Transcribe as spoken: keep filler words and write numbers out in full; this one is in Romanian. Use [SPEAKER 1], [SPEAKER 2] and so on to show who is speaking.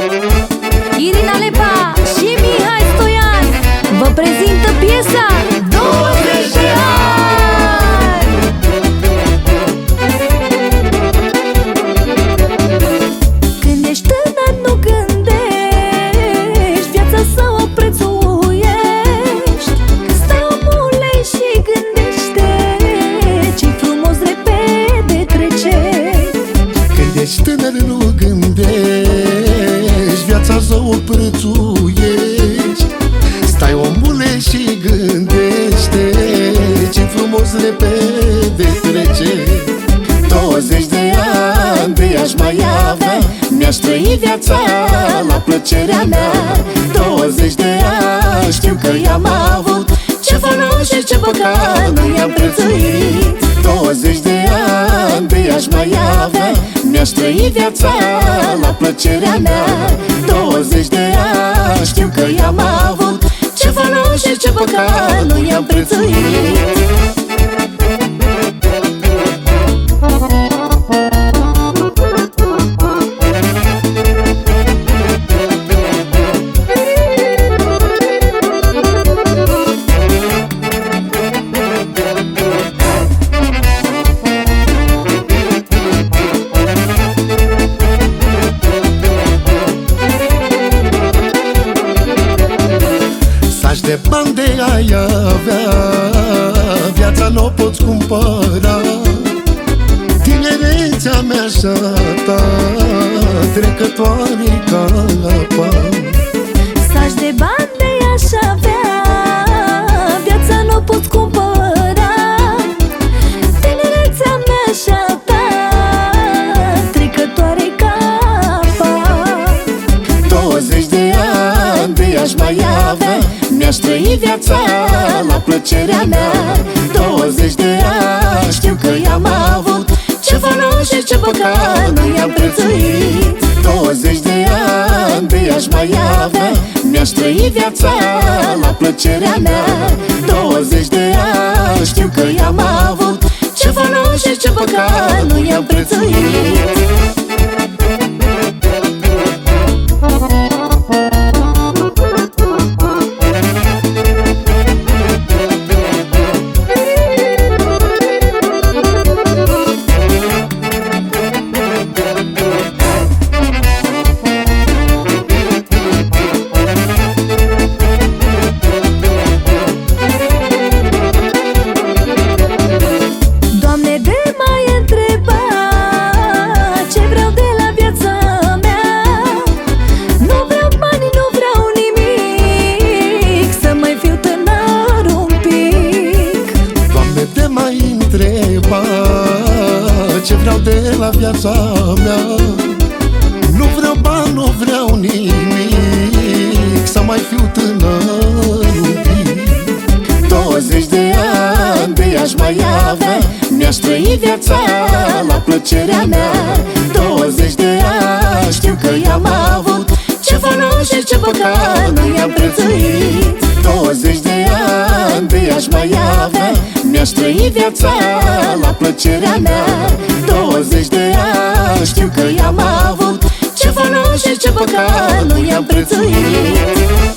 [SPEAKER 1] Irina Lepa și Mihai Stoian vă prezintă piesa douăzeci de ani. Când ești tânăr nu gândești viața să o prețuiești. Stai omule și gândește ce-i frumos repede trece.
[SPEAKER 2] Când ești tânăr nu gândești viața să o prețuiești. Stai omule și gândește ce frumos repede trece. Douăzeci de ani de aș mai avea, mi-aș trăi viața la plăcerea mea. Douăzeci de ani știu că i-am avut, ce folos și ce păcat nu i-am prețuit. Douăzeci de ani de aș mai avea, mi-aș trăi viața la plăcerea mea. Douăzeci de ani știu că i-am avut, ce folos și ce păcat nu i-am prețuit. Saci de bani de ai avea, viața n-o poți cumpăra. Tinerețea mea și-a ta, trecătoare ca apa.
[SPEAKER 1] Saci de bani de aș avea, viața n-o poți cumpăra. Tinerețea mea și-a ta, trecătoare ca apa.
[SPEAKER 2] Douăzeci de ani de aș mai avea, mi-aș trăi viața la plăcerea mea. Douăzeci de ani știu că i-am avut, ce folos și ce păcat nu i-am prețuit. Douăzeci de ani de aș mai avea, mi-aș trăi viața la plăcerea mea. Douăzeci de ani știu că i-am avut, ce folos și ce păcat nu i-am prețuit. Ce vreau de la viața mea? Nu vreau bani, nu vreau nimic, să mai fiu tânăr un pic. Douăzeci de ani de aș mai avea, mi-aș trăi viața la plăcerea mea. Douăzeci de ani știu că i-am avut, ce folos și ce păcat nu i-am prețuit. Douăzeci de ani de aș mai avea, mi-aș trăi viața la plăcerea mea. Douăzeci de ani știu că i-am avut, ce folos și ce păcat nu i-am prețuit.